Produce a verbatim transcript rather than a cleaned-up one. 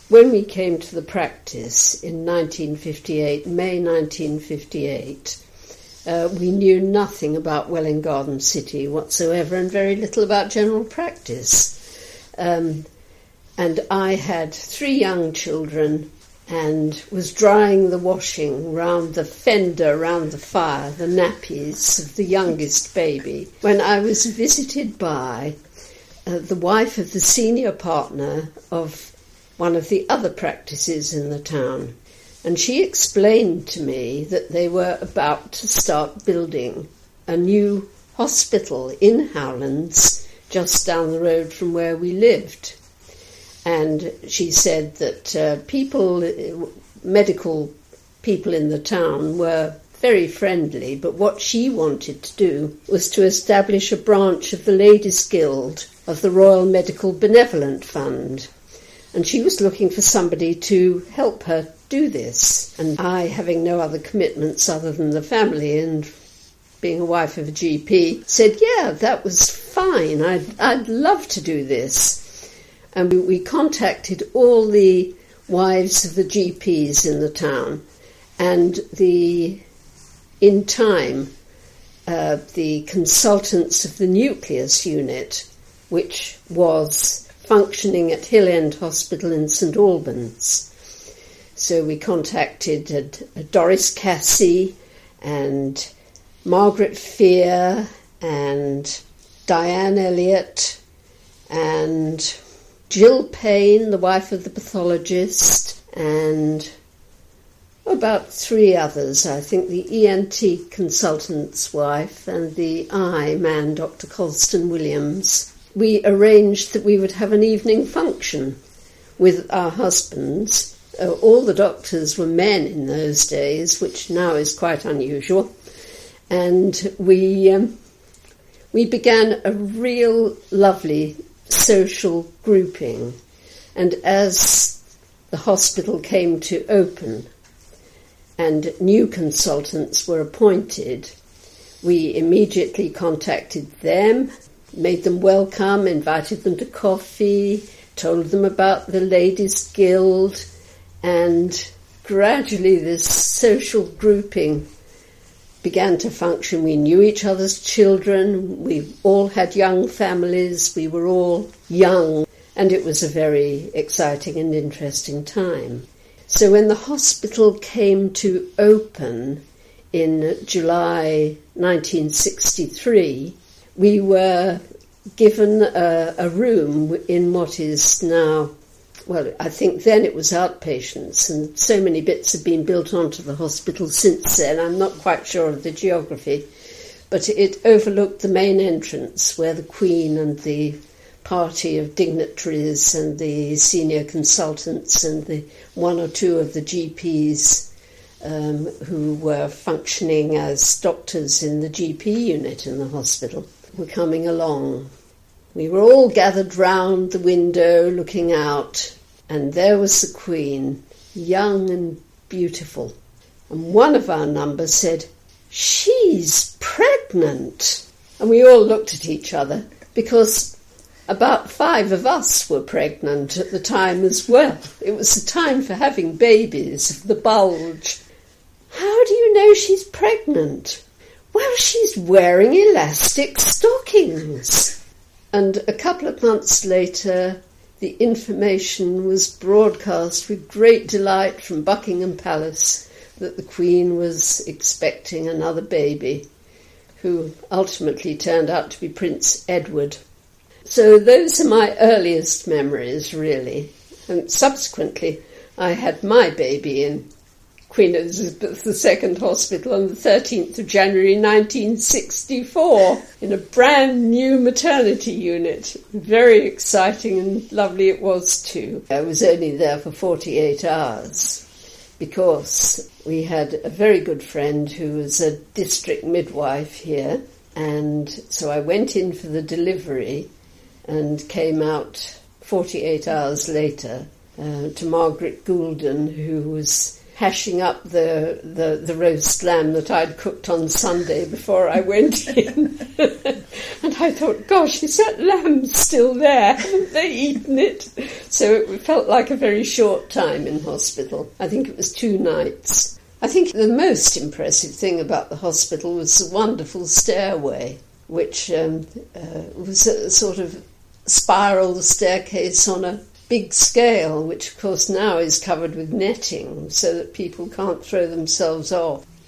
When we came to the practice in nineteen fifty-eight, May nineteen fifty-eight, uh, we knew nothing about Welwyn Garden City whatsoever and very little about general practice. Um, and I had three young children and was drying the washing round the fender, round the fire, the nappies of the youngest baby, when I was visited by uh, the wife of the senior partner of one of the other practices in the town. And she explained to me that they were about to start building a new hospital in Howlands, just down the road from where we lived. And she said that uh, people, medical people in the town were very friendly, but what she wanted to do was to establish a branch of the Ladies' Guild of the Royal Medical Benevolent Fund. And she was looking for somebody to help her do this. And I, having no other commitments other than the family and being a wife of a G P, said, yeah, that was fine. I'd, I'd love to do this. And we, we contacted all the wives of the G Ps in the town. And the in time, uh, the consultants of the nucleus unit, which was functioning at Hill End Hospital in St Albans. So we contacted uh, Doris Cassie and Margaret Fear and Diane Elliott and Jill Payne, the wife of the pathologist, and about three others. I think the E N T consultant's wife and the eye man, Doctor Colston Williams. We arranged that we would have an evening function with our husbands. Uh, all the doctors were men in those days, which now is quite unusual. And we um, we began a real lovely social grouping. And as the hospital came to open and new consultants were appointed, we immediately contacted them, made them welcome, invited them to coffee, told them about the Ladies' Guild, and gradually this social grouping began to function. We knew each other's children, we all had young families, we were all young, and it was a very exciting and interesting time. So when the hospital came to open in July nineteen sixty-three, we were given a, a room in what is now, well, I think then it was outpatients, and so many bits have been built onto the hospital since then. I'm not quite sure of the geography, but it overlooked the main entrance where the Queen and the party of dignitaries and the senior consultants and the one or two of the G Ps um, who were functioning as doctors in the G P unit in the hospital were coming along. We were all gathered round the window looking out, and there was the Queen, young and beautiful. And one of our number said, "She's pregnant." And we all looked at each other, because about five of us were pregnant at the time as well. It was the time for having babies, the bulge. "How do you know she's pregnant?" "Well, she's wearing elastic stockings." And a couple of months later, the information was broadcast with great delight from Buckingham Palace that the Queen was expecting another baby, who ultimately turned out to be Prince Edward. So those are my earliest memories, really. And subsequently, I had my baby in Queen Elizabeth the Second Hospital on the thirteenth of January nineteen sixty-four in a brand new maternity unit. Very exciting and lovely it was too. I was only there for forty-eight hours because we had a very good friend who was a district midwife here, and so I went in for the delivery and came out forty-eight hours later uh, to Margaret Goulden, who was hashing up the, the, the roast lamb that I'd cooked on Sunday before I went in. And I thought, gosh, is that lamb still there? Haven't they eaten it? So it felt like a very short time in hospital. I think it was two nights. I think the most impressive thing about the hospital was the wonderful stairway, which um, uh, was a sort of spiral staircase on a big scale, which of course now is covered with netting so that people can't throw themselves off.